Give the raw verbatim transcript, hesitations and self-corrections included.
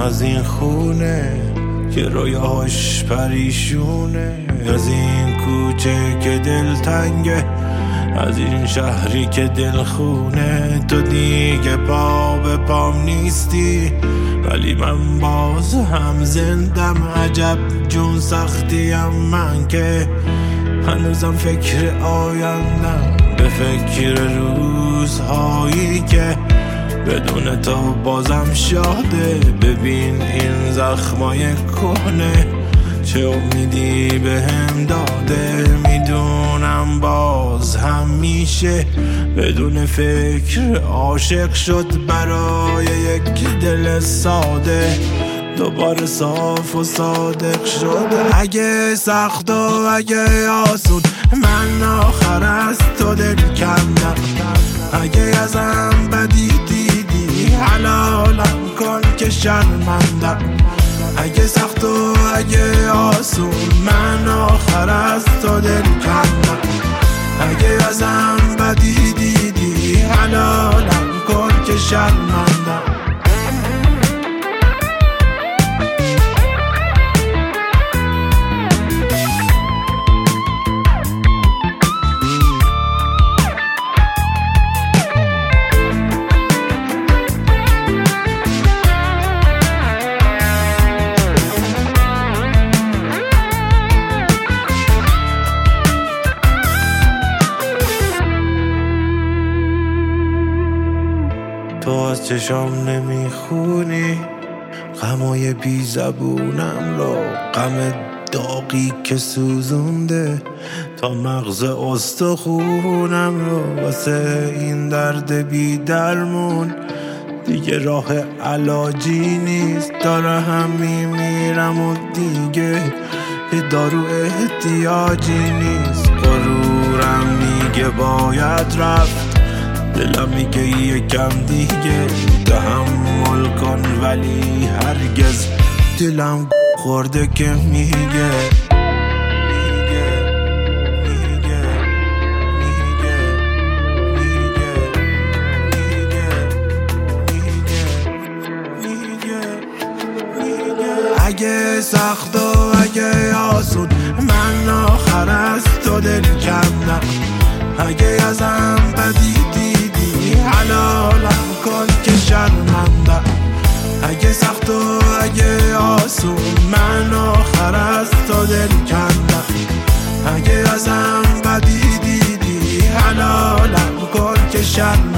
از این خونه که رویاش پریشونه، از این کوچه که دل تنگه، از این شهری که دل خونه. تو دیگه پا به پام نیستی ولی من باز هم زندم. عجب جون سختیم من که هنوزم فکر آیندم، به فکر روزهایی که بدون تو بازم شاده. ببین این زخمای کهنه چه امیدی به هم داده. میدونم باز هم میشه بدون فکر عاشق شد برای یک دل ساده، دوباره صاف و صادق شد. اگه سخت و اگه آسون من آخر از تو دل کندم، اگه ازم بدی دیدی حلالم کن که شرمندم. اگه سخت و اگه آسون من آخر از تو دل کندم، اگه ازم بدی دیدی حلالم کن که شرمندم. تو از چشام نمیخونی غمای بی زبونم رو، غم داغی که سوزونده تا مغز استخونم رو. واسه این درد بی درمون دیگه راه علاجی نیست، داره هم میمیرم و دیگه یه دارو احتیاجی نیست. غرورم میگه باید رفت، دلم میگه یکم دیگه تحمل کن، ولی هرگز دلم خورده که میگه اگه سخت و اگه آسون من آخر از تو دل کندم، اگه ازم بدی دیدی حلالم کن که شرمندم. اگه سخت و اگه آسون من آخر از تو دل کندم، اگه ازم بدی دیدی حلالم کن که شرمندم.